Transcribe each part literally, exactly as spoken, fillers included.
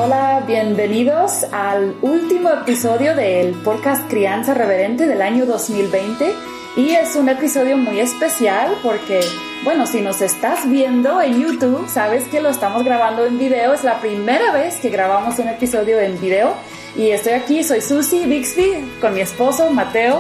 hola, bienvenidos al último episodio del podcast Crianza Reverente del año dos mil veinte y es un episodio muy especial porque, bueno, si nos estás viendo en YouTube, sabes que lo estamos grabando en video, es la primera vez que grabamos un episodio en video y estoy aquí, soy Susi Bixby con mi esposo Mateo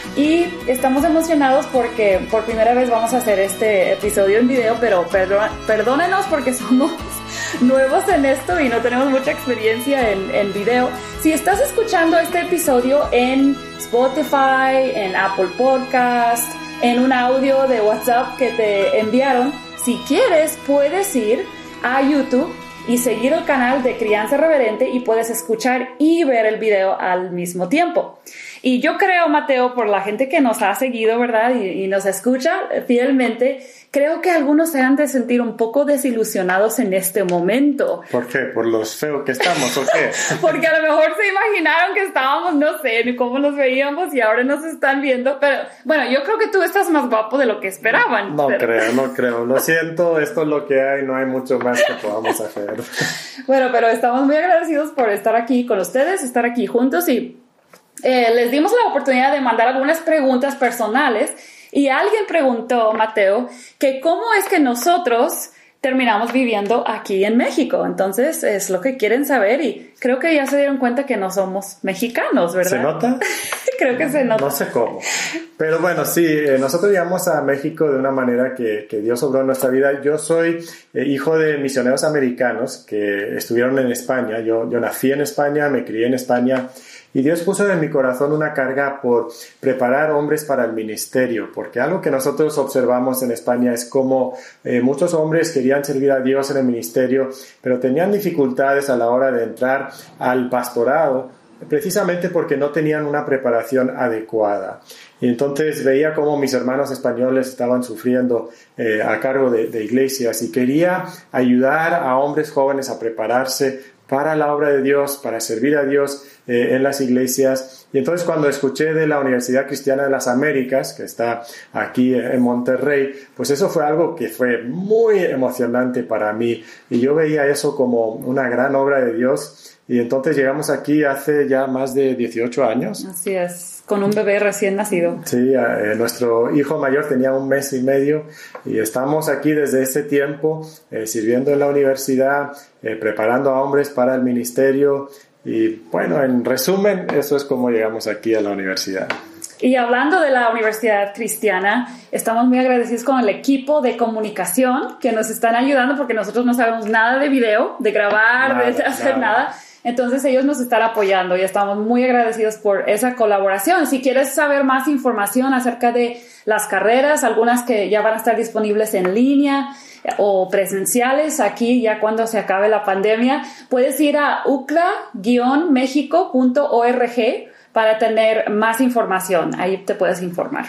y estamos emocionados porque por primera vez vamos a hacer este episodio en video, pero perdón, perdónenos porque somos nuevos en esto y no tenemos mucha experiencia en, en video. Si estás escuchando este episodio en Spotify, en Apple Podcast, en un audio de WhatsApp que te enviaron, si quieres puedes ir a YouTube y seguir el canal de Crianza Reverente y puedes escuchar y ver el video al mismo tiempo. Y yo creo, Mateo, por la gente que nos ha seguido, ¿verdad? Y, y nos escucha fielmente, creo que algunos se han de sentir un poco desilusionados en este momento. ¿Por qué? ¿Por los feos que estamos o qué? Porque a lo mejor se imaginaron que estábamos, no sé, ni cómo nos veíamos y ahora nos están viendo. Pero bueno, yo creo que tú estás más guapo de lo que esperaban. No pero... creo, no creo. Lo siento, esto es lo que hay, no hay mucho más que podamos hacer. Bueno, pero estamos muy agradecidos por estar aquí con ustedes, estar aquí juntos y eh, les dimos la oportunidad de mandar algunas preguntas personales y alguien preguntó, Mateo, que cómo es que nosotros terminamos viviendo aquí en México. Entonces es lo que quieren saber y creo que ya se dieron cuenta que no somos mexicanos, ¿verdad? ¿Se nota? Creo que se nota. No sé cómo. Pero bueno, sí, eh, nosotros llegamos a México de una manera que, que Dios obró en nuestra vida. Yo soy eh, hijo de misioneros americanos que estuvieron en España. Yo, yo nací en España, me crié en España. Y Dios puso en mi corazón una carga por preparar hombres para el ministerio, porque algo que nosotros observamos en España es como eh, muchos hombres querían servir a Dios en el ministerio, pero tenían dificultades a la hora de entrar al pastorado, precisamente porque no tenían una preparación adecuada. Y entonces veía cómo mis hermanos españoles estaban sufriendo eh, a cargo de, de iglesias y quería ayudar a hombres jóvenes a prepararse para la obra de Dios, para servir a Dios eh, en las iglesias. Y entonces cuando escuché de la Universidad Cristiana de las Américas, que está aquí en Monterrey, pues eso fue algo que fue muy emocionante para mí. Y yo veía eso como una gran obra de Dios. Y entonces llegamos aquí hace ya más de dieciocho años. Así es, con un bebé recién nacido. Sí, eh, nuestro hijo mayor tenía un mes y medio y estamos aquí desde ese tiempo eh, sirviendo en la universidad, eh, preparando a hombres para el ministerio y bueno, en resumen, eso es como llegamos aquí a la universidad. Y hablando de la Universidad Cristiana, estamos muy agradecidos con el equipo de comunicación que nos están ayudando porque nosotros no sabemos nada de video, de grabar, nada, de hacer nada. nada. Entonces ellos nos están apoyando y estamos muy agradecidos por esa colaboración. Si quieres saber más información acerca de las carreras, algunas que ya van a estar disponibles en línea o presenciales aquí ya cuando se acabe la pandemia, puedes ir a u c l a guion mexico punto org para tener más información. Ahí te puedes informar.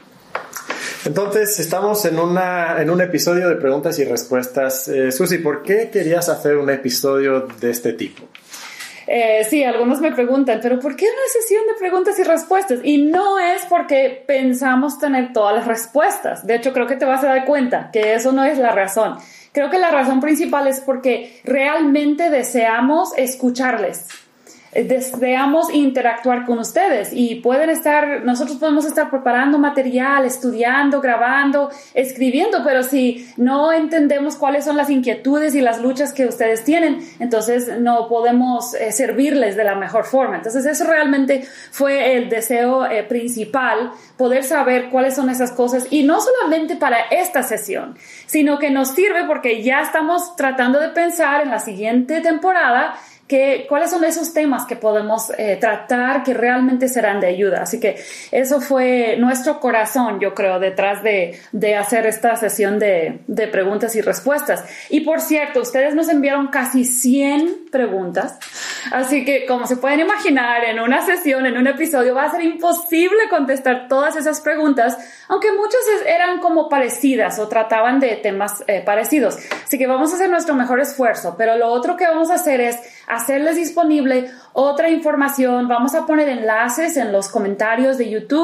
Entonces, estamos en, una, en un episodio de preguntas y respuestas. Eh, Susi, ¿por qué querías hacer un episodio de este tipo? Eh, sí, algunos me preguntan, ¿pero por qué una sesión de preguntas y respuestas? Y no es porque pensamos tener todas las respuestas. De hecho, creo que te vas a dar cuenta que eso no es la razón. Creo que la razón principal es porque realmente deseamos escucharles. Deseamos interactuar con ustedes y pueden estar, nosotros podemos estar preparando material, estudiando, grabando, escribiendo, pero si no entendemos cuáles son las inquietudes y las luchas que ustedes tienen, entonces no podemos eh, servirles de la mejor forma. Entonces eso realmente fue el deseo eh, principal, poder saber cuáles son esas cosas y no solamente para esta sesión, sino que nos sirve porque ya estamos tratando de pensar en la siguiente temporada que, cuáles son esos temas que podemos eh, tratar que realmente serán de ayuda. Así que eso fue nuestro corazón, yo creo, detrás de, de hacer esta sesión de, de preguntas y respuestas. Y por cierto, ustedes nos enviaron casi cien preguntas, así que como se pueden imaginar, en una sesión, en un episodio, va a ser imposible contestar todas esas preguntas, aunque muchas eran como parecidas o trataban de temas eh, parecidos. Así que vamos a hacer nuestro mejor esfuerzo, pero lo otro que vamos a hacer es hacerles disponible otra información. Vamos a poner enlaces en los comentarios de YouTube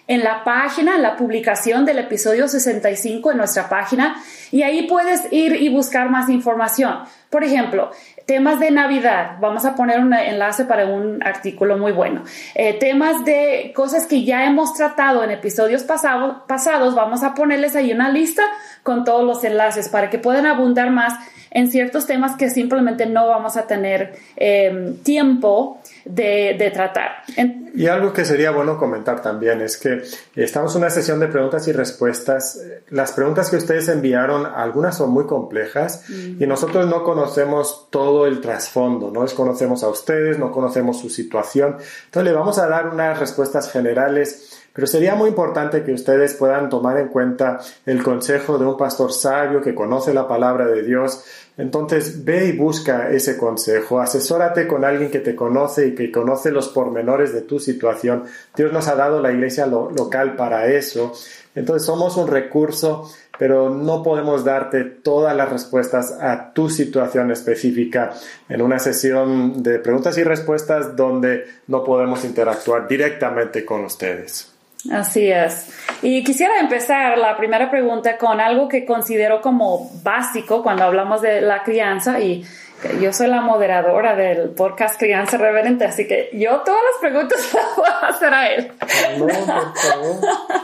en la página, en la publicación del episodio sesenta y cinco en nuestra página, y ahí puedes ir y buscar más información. Por ejemplo, temas de Navidad, vamos a poner un enlace para un artículo muy bueno. Eh, temas de cosas que ya hemos tratado en episodios pasado, pasados, vamos a ponerles ahí una lista con todos los enlaces para que puedan abundar más en ciertos temas que simplemente no vamos a tener eh, tiempo de, de tratar. En, y algo que sería bueno comentar también es que estamos en una sesión de preguntas y respuestas. Las preguntas que ustedes enviaron, algunas son muy complejas mm. y nosotros no conocemos todo el trasfondo, no les conocemos a ustedes, no conocemos su situación. Entonces le vamos a dar unas respuestas generales. Pero sería muy importante que ustedes puedan tomar en cuenta el consejo de un pastor sabio que conoce la palabra de Dios. Entonces, ve y busca ese consejo. Asesórate con alguien que te conoce y que conoce los pormenores de tu situación. Dios nos ha dado la iglesia lo- local para eso. Entonces, somos un recurso, pero no podemos darte todas las respuestas a tu situación específica en una sesión de preguntas y respuestas donde no podemos interactuar directamente con ustedes. Así es. Y quisiera empezar la primera pregunta con algo que considero como básico cuando hablamos de la crianza, y yo soy la moderadora del podcast Crianza Reverente, así que yo todas las preguntas las voy a hacer a él. No, por favor.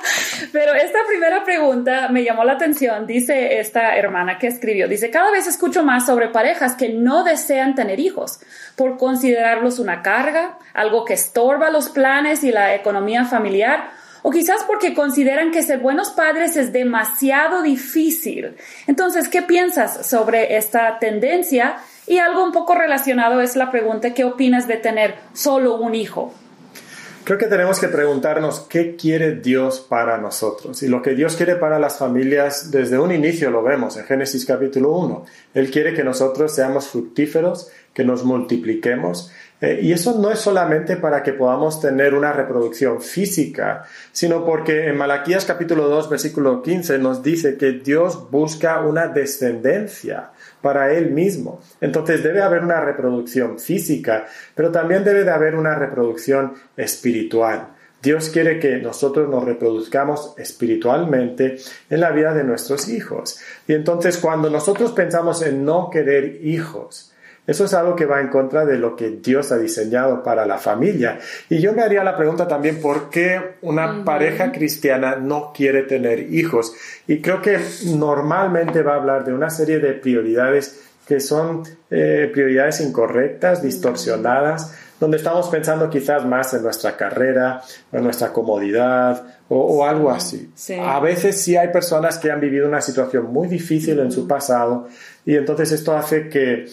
Pero esta primera pregunta me llamó la atención. Dice esta hermana que escribió, dice, cada vez escucho más sobre parejas que no desean tener hijos por considerarlos una carga, algo que estorba los planes y la economía familiar, o quizás porque consideran que ser buenos padres es demasiado difícil. Entonces, ¿qué piensas sobre esta tendencia? Y algo un poco relacionado es la pregunta, ¿qué opinas de tener solo un hijo? Creo que tenemos que preguntarnos qué quiere Dios para nosotros. Y lo que Dios quiere para las familias, desde un inicio lo vemos en Génesis capítulo uno. Él quiere que nosotros seamos fructíferos, que nos multipliquemos. Eh, y eso no es solamente para que podamos tener una reproducción física, sino porque en Malaquías capítulo dos, versículo quince nos dice que Dios busca una descendencia para Él mismo. Entonces debe haber una reproducción física, pero también debe de haber una reproducción espiritual. Dios quiere que nosotros nos reproduzcamos espiritualmente en la vida de nuestros hijos. Y entonces cuando nosotros pensamos en no querer hijos, eso es algo que va en contra de lo que Dios ha diseñado para la familia. Y yo me haría la pregunta también, ¿por qué una uh-huh. pareja cristiana no quiere tener hijos? Y creo que normalmente va a hablar de una serie de prioridades que son eh, prioridades incorrectas, distorsionadas, uh-huh. donde estamos pensando quizás más en nuestra carrera, en nuestra comodidad o, o algo así. Sí. A veces sí hay personas que han vivido una situación muy difícil uh-huh. en su pasado, y entonces esto hace que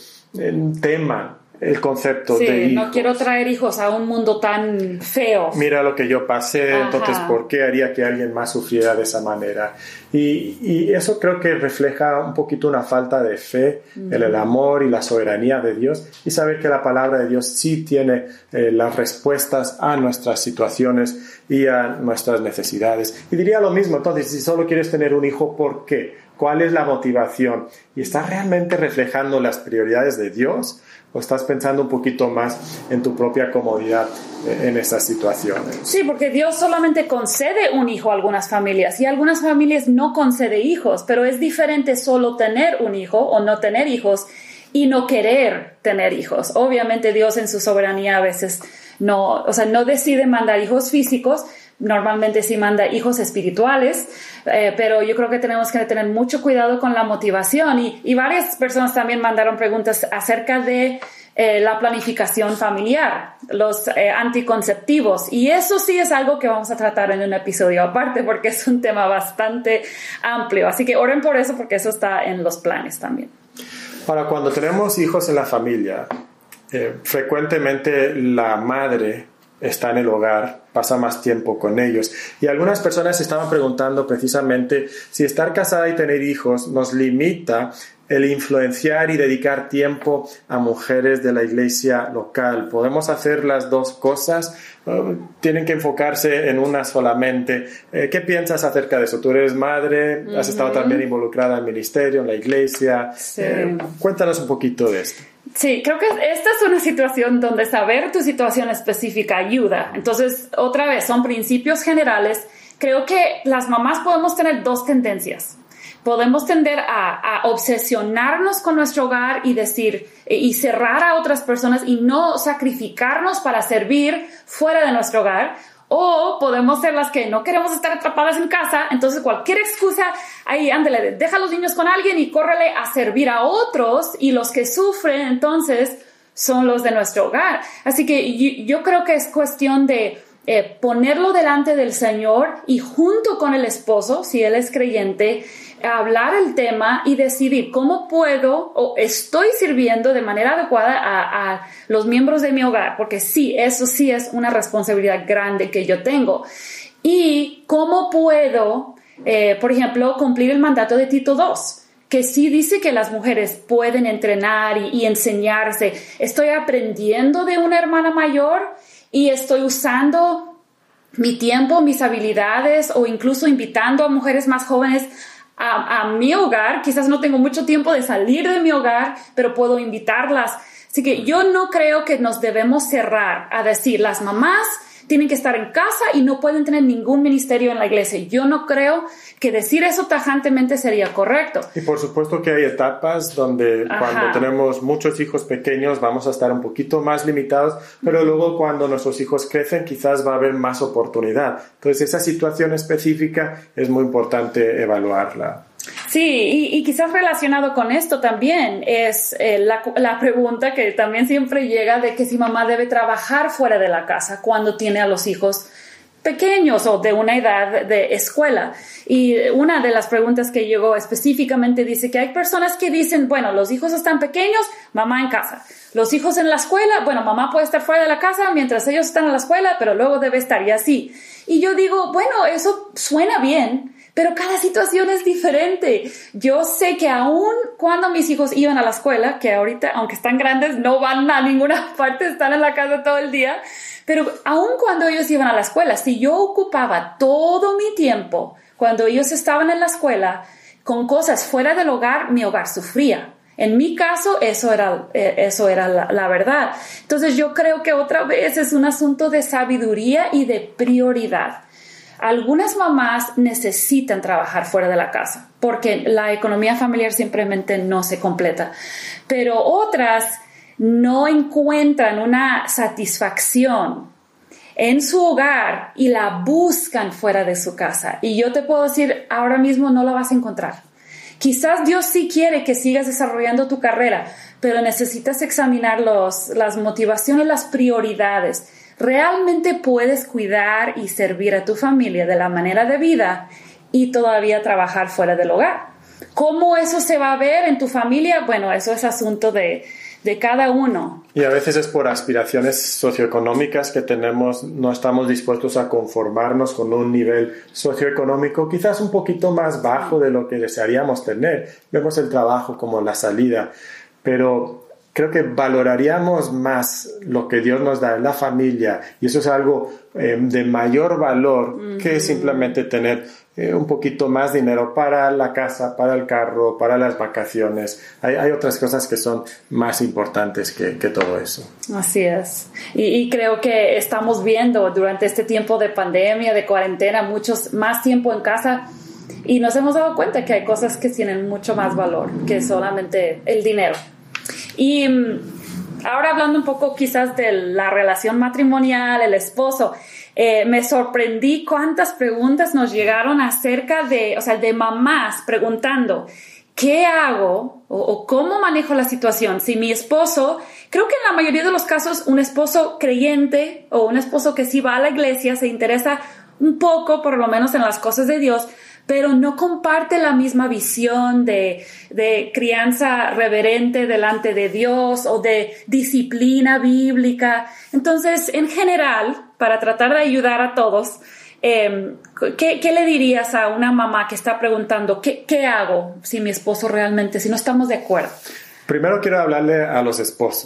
teman el concepto sí, de hijos. No quiero traer hijos a un mundo tan feo. Mira lo que yo pasé, Ajá. entonces ¿por qué haría que alguien más sufriera de esa manera? Y, y eso creo que refleja un poquito una falta de fe uh-huh. en el amor y la soberanía de Dios, y saber que la palabra de Dios sí tiene eh, las respuestas a nuestras situaciones y a nuestras necesidades. Y diría lo mismo, entonces, si solo quieres tener un hijo, ¿por qué? ¿Cuál es la motivación? ¿Y estás realmente reflejando las prioridades de Dios? ¿O estás pensando un poquito más en tu propia comodidad en esas situaciones? Sí, porque Dios solamente concede un hijo a algunas familias, y a algunas familias no concede hijos, pero es diferente solo tener un hijo o no tener hijos y no querer tener hijos. Obviamente Dios en su soberanía a veces no, o sea, no decide mandar hijos físicos. Normalmente sí manda hijos espirituales, eh, pero yo creo que tenemos que tener mucho cuidado con la motivación, y, y varias personas también mandaron preguntas acerca de eh, la planificación familiar, los eh, anticonceptivos, y eso sí es algo que vamos a tratar en un episodio aparte porque es un tema bastante amplio, así que oren por eso porque eso está en los planes también. Ahora, cuando tenemos hijos en la familia, eh, frecuentemente la madre está en el hogar, pasa más tiempo con ellos. Y algunas personas estaban preguntando precisamente si estar casada y tener hijos nos limita el influenciar y dedicar tiempo a mujeres de la iglesia local. ¿Podemos hacer las dos cosas? ¿Tienen que enfocarse en una solamente? ¿Qué piensas acerca de eso? Tú eres madre, has uh-huh. estado también involucrada en el ministerio, en la iglesia. Sí. Eh, cuéntanos un poquito de esto. Sí, creo que esta es una situación donde saber tu situación específica ayuda. Entonces, otra vez, son principios generales creo que las mamás podemos tener dos tendencias. Podemos tender a, a obsesionarnos con nuestro hogar y decir, y cerrar a otras personas y no sacrificarnos para servir fuera de nuestro hogar. O podemos ser las que no queremos estar atrapadas en casa, entonces cualquier excusa, ahí ándale, deja a los niños con alguien y córrele a servir a otros, y los que sufren entonces son los de nuestro hogar. Así que yo, yo creo que es cuestión de eh, ponerlo delante del Señor y junto con el esposo, si él es creyente, hablar el tema y decidir cómo puedo o estoy sirviendo de manera adecuada a, a los miembros de mi hogar, porque sí, eso sí es una responsabilidad grande que yo tengo. Y cómo puedo, eh, por ejemplo, cumplir el mandato de Tito dos, que sí dice que las mujeres pueden entrenar y, y enseñarse. Estoy aprendiendo de una hermana mayor y estoy usando mi tiempo, mis habilidades, o incluso invitando a mujeres más jóvenes A, a mi hogar. Quizás no tengo mucho tiempo de salir de mi hogar, pero puedo invitarlas. Así que yo no creo que nos debemos cerrar a decir las mamás tienen que estar en casa y no pueden tener ningún ministerio en la iglesia. Yo no creo que decir eso tajantemente sería correcto. Y por supuesto que hay etapas donde Ajá. cuando tenemos muchos hijos pequeños vamos a estar un poquito más limitados, pero luego cuando nuestros hijos crecen quizás va a haber más oportunidad. Entonces esa situación específica es muy importante evaluarla. Sí, y, y quizás relacionado con esto también es eh, la, la pregunta que también siempre llega de que si mamá debe trabajar fuera de la casa cuando tiene a los hijos pequeños o de una edad de escuela. Y una de las preguntas que llegó específicamente dice que hay personas que dicen, bueno, los hijos están pequeños, mamá en casa. Los hijos en la escuela, bueno, mamá puede estar fuera de la casa mientras ellos están en la escuela, pero luego debe estar y así. Y yo digo, bueno, eso suena bien, pero cada situación es diferente. Yo sé que aún cuando mis hijos iban a la escuela, que ahorita, aunque están grandes, no van a ninguna parte, están en la casa todo el día, pero aún cuando ellos iban a la escuela, si yo ocupaba todo mi tiempo cuando ellos estaban en la escuela con cosas fuera del hogar, mi hogar sufría. En mi caso, eso era, eso era la, la verdad. Entonces yo creo que otra vez es un asunto de sabiduría y de prioridad. Algunas mamás necesitan trabajar fuera de la casa porque la economía familiar simplemente no se completa, pero otras no encuentran una satisfacción en su hogar y la buscan fuera de su casa. Y yo te puedo decir, ahora mismo no la vas a encontrar. Quizás Dios sí quiere que sigas desarrollando tu carrera, pero necesitas examinar los, las motivaciones, las prioridades. ¿Realmente puedes cuidar y servir a tu familia de la manera de vida y todavía trabajar fuera del hogar? ¿Cómo eso se va a ver en tu familia? Bueno, eso es asunto de, de cada uno. Y a veces es por aspiraciones socioeconómicas que tenemos, no estamos dispuestos a conformarnos con un nivel socioeconómico quizás un poquito más bajo de lo que desearíamos tener. Vemos el trabajo como la salida, pero creo que valoraríamos más lo que Dios nos da en la familia, y eso es algo eh, de mayor valor uh-huh. que simplemente tener eh, un poquito más dinero para la casa, para el carro, para las vacaciones. Hay, hay otras cosas que son más importantes que, que todo eso. Así es. Y, y creo que estamos viendo durante este tiempo de pandemia, de cuarentena, muchos más tiempo en casa, y nos hemos dado cuenta que hay cosas que tienen mucho más valor que solamente el dinero. Y ahora hablando un poco quizás de la relación matrimonial, el esposo, eh, me sorprendí cuántas preguntas nos llegaron acerca de, o sea, de mamás preguntando, ¿qué hago o, o cómo manejo la situación? Si mi esposo, creo que en la mayoría de los casos un esposo creyente o un esposo que sí va a la iglesia, se interesa un poco por lo menos en las cosas de Dios, pero no comparte la misma visión de, de crianza reverente delante de Dios o de disciplina bíblica. Entonces, en general, para tratar de ayudar a todos, eh, ¿qué, ¿qué le dirías a una mamá que está preguntando, ¿qué, qué hago si mi esposo realmente, si no estamos de acuerdo? Primero quiero hablarle a los esposos.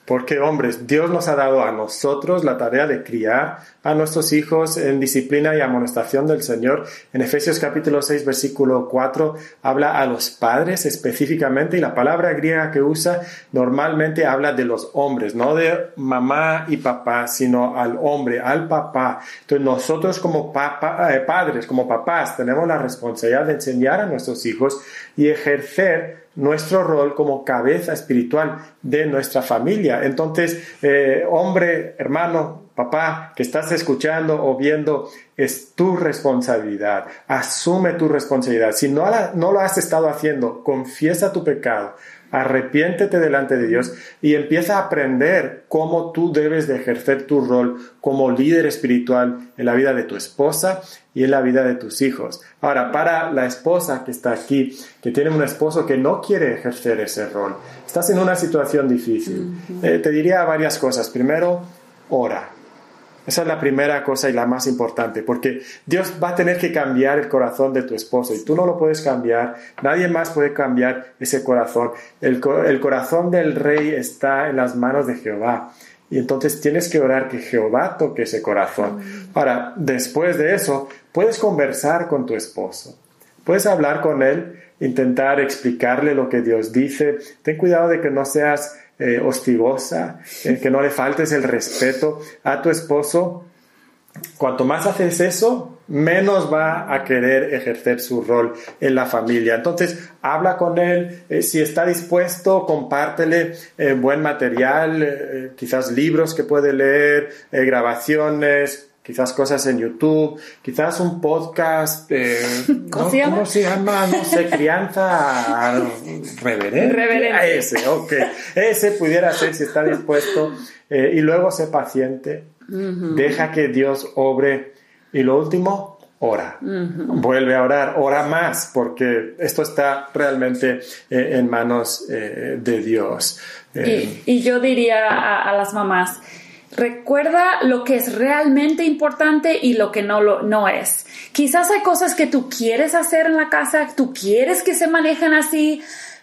Porque, hombres, Dios nos ha dado a nosotros la tarea de criar a nuestros hijos en disciplina y amonestación del Señor. En Efesios capítulo seis, versículo cuatro, habla a los padres específicamente, y la palabra griega que usa normalmente habla de los hombres, no de mamá y papá, sino al hombre, al papá. Entonces, nosotros como papá, eh, padres, como papás, tenemos la responsabilidad de enseñar a nuestros hijos y ejercer nuestro rol como cabeza espiritual de nuestra familia. Entonces, eh, hombre, hermano, papá, que estás escuchando o viendo, es tu responsabilidad. Asume tu responsabilidad. Si no, la, no lo has estado haciendo, confiesa tu pecado, arrepiéntete delante de Dios y empieza a aprender cómo tú debes de ejercer tu rol como líder espiritual en la vida de tu esposa y en la vida de tus hijos. Ahora, para la esposa que está aquí, que tiene un esposo que no quiere ejercer ese rol, estás en una situación difícil. Uh-huh. Eh, te diría varias cosas. Primero, ora. Esa es la primera cosa y la más importante, porque Dios va a tener que cambiar el corazón de tu esposo y tú no lo puedes cambiar, nadie más puede cambiar ese corazón. El, el corazón del rey está en las manos de Jehová y entonces tienes que orar que Jehová toque ese corazón. Ahora, después de eso, puedes conversar con tu esposo, puedes hablar con él, intentar explicarle lo que Dios dice. Ten cuidado de que no seas Eh, hostigosa, eh, que no le faltes el respeto a tu esposo. Cuanto más haces eso, menos va a querer ejercer su rol en la familia. Entonces, habla con él, eh, si está dispuesto, compártele eh, buen material, eh, quizás libros que puede leer, eh, grabaciones, quizás cosas en YouTube, quizás un podcast, eh, ¿Cómo, ¿no? se llama? ¿Cómo se llama? No sé, crianza reverente. Reverente. Ese, ok. Ese pudiera ser si está dispuesto. Eh, y luego sé paciente. Uh-huh. Deja que Dios obre. Y lo último, ora. Uh-huh. Vuelve a orar. Ora más, porque esto está realmente eh, en manos eh, de Dios. Eh, y, y yo diría a, a las mamás, recuerda lo que es realmente importante y lo que no, lo, no es. Quizás hay cosas que tú quieres hacer en la casa, tú quieres que se manejen así,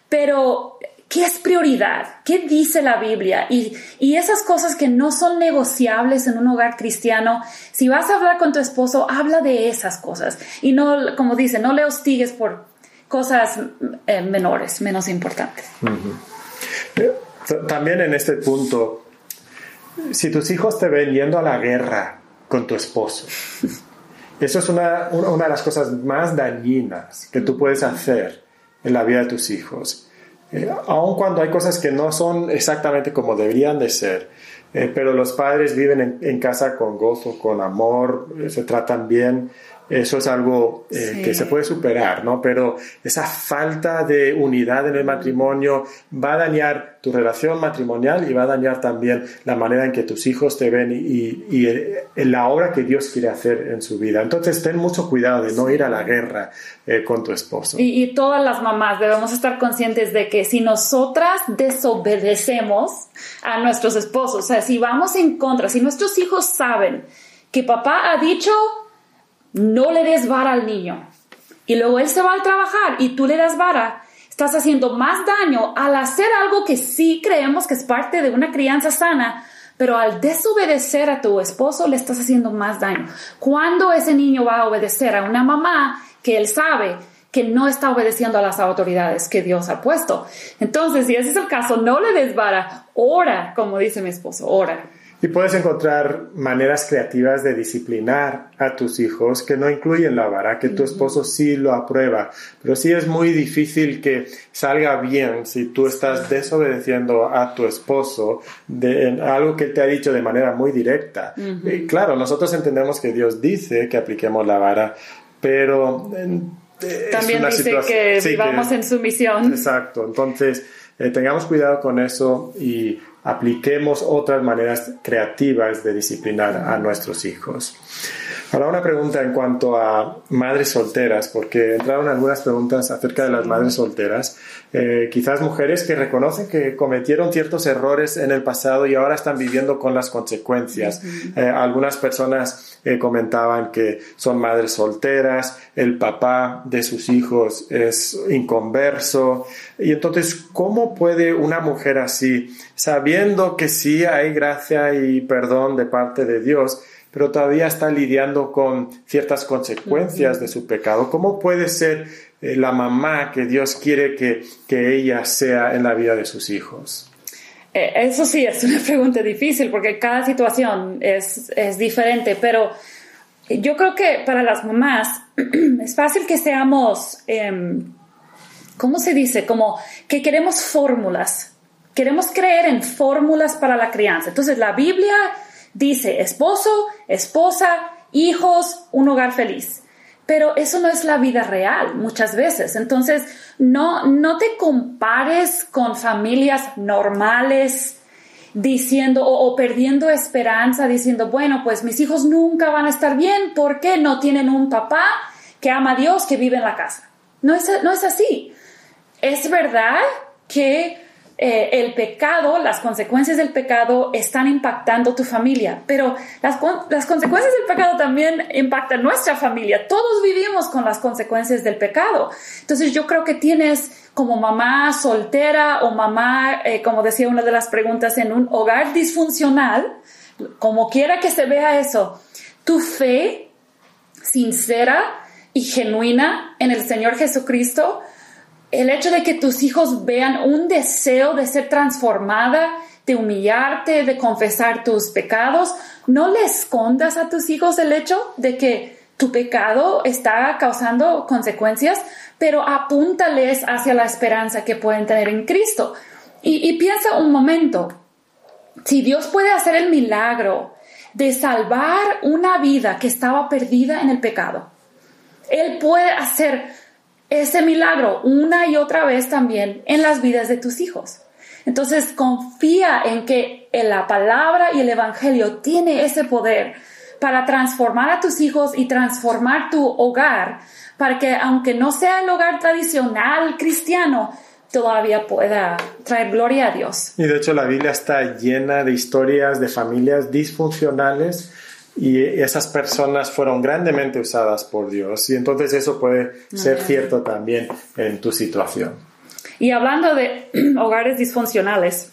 pero ¿qué es prioridad? ¿Qué dice la Biblia? Y, y esas cosas que no son negociables en un hogar cristiano, si vas a hablar con tu esposo, habla de esas cosas. Y no, como dice, no le hostigues por cosas eh, menores, menos importantes. Uh-huh. También en este punto, si tus hijos te ven yendo a la guerra con tu esposo, eso es una, una de las cosas más dañinas que tú puedes hacer en la vida de tus hijos. Eh, aun cuando hay cosas que no son exactamente como deberían de ser, eh, pero los padres viven en, en casa con gozo, con amor, eh, se tratan bien. Eso es algo eh, sí. que se puede superar, ¿no? Pero esa falta de unidad en el matrimonio va a dañar tu relación matrimonial y va a dañar también la manera en que tus hijos te ven y, y, y en la obra que Dios quiere hacer en su vida. Entonces, ten mucho cuidado de no ir a la guerra eh, con tu esposo. Y, y todas las mamás debemos estar conscientes de que si nosotras desobedecemos a nuestros esposos, o sea, si vamos en contra, si nuestros hijos saben que papá ha dicho no le des vara al niño y luego él se va a trabajar y tú le das vara, estás haciendo más daño al hacer algo que sí creemos que es parte de una crianza sana, pero al desobedecer a tu esposo le estás haciendo más daño. ¿Cuándo ese niño va a obedecer a una mamá que él sabe que no está obedeciendo a las autoridades que Dios ha puesto? Entonces, si ese es el caso, no le des vara, ora, como dice mi esposo, ora. Y puedes encontrar maneras creativas de disciplinar a tus hijos que no incluyen la vara, que tu esposo sí lo aprueba. Pero sí es muy difícil que salga bien si tú estás desobedeciendo a tu esposo de en algo que él te ha dicho de manera muy directa. Uh-huh. Y claro, nosotros entendemos que Dios dice que apliquemos la vara, pero eh, también es una dice situación, que sí, vivamos que, en sumisión. Exacto. Entonces, eh, tengamos cuidado con eso y apliquemos otras maneras creativas de disciplinar a nuestros hijos. Ahora una pregunta en cuanto a madres solteras, porque entraron algunas preguntas acerca de las madres solteras. Eh, quizás mujeres que reconocen que cometieron ciertos errores en el pasado y ahora están viviendo con las consecuencias. Uh-huh. Eh, algunas personas eh, comentaban que son madres solteras, el papá de sus hijos es inconverso. Y entonces, ¿cómo puede una mujer así, sabiendo que sí hay gracia y perdón de parte de Dios, pero todavía está lidiando con ciertas consecuencias de su pecado? ¿Cómo puede ser eh, la mamá que Dios quiere que, que ella sea en la vida de sus hijos? Eh, eso sí, es una pregunta difícil porque cada situación es, es diferente, pero yo creo que para las mamás es fácil que seamos, eh, ¿cómo se dice? Como que queremos fórmulas, queremos creer en fórmulas para la crianza. Entonces la Biblia dice esposo, esposa, hijos, un hogar feliz. Pero eso no es la vida real muchas veces. Entonces, no, no te compares con familias normales diciendo o, o perdiendo esperanza, diciendo, bueno, pues mis hijos nunca van a estar bien porque no tienen un papá que ama a Dios, que vive en la casa. No es, no es así. Es verdad que Eh, el pecado, las consecuencias del pecado están impactando tu familia, pero las, las consecuencias del pecado también impactan nuestra familia. Todos vivimos con las consecuencias del pecado. Entonces yo creo que tienes como mamá soltera o mamá, eh, como decía una de las preguntas, en un hogar disfuncional, como quiera que se vea eso, tu fe sincera y genuina en el Señor Jesucristo, el hecho de que tus hijos vean un deseo de ser transformada, de humillarte, de confesar tus pecados, no le escondas a tus hijos el hecho de que tu pecado está causando consecuencias, pero apúntales hacia la esperanza que pueden tener en Cristo. Y, y piensa un momento, si Dios puede hacer el milagro de salvar una vida que estaba perdida en el pecado, Él puede hacer ese milagro una y otra vez también en las vidas de tus hijos. Entonces confía en que la palabra y el evangelio tiene ese poder para transformar a tus hijos y transformar tu hogar, para que aunque no sea el hogar tradicional cristiano, todavía pueda traer gloria a Dios. Y de hecho la Biblia está llena de historias de familias disfuncionales y esas personas fueron grandemente usadas por Dios. Y entonces eso puede ser cierto también en tu situación. Y hablando de hogares disfuncionales,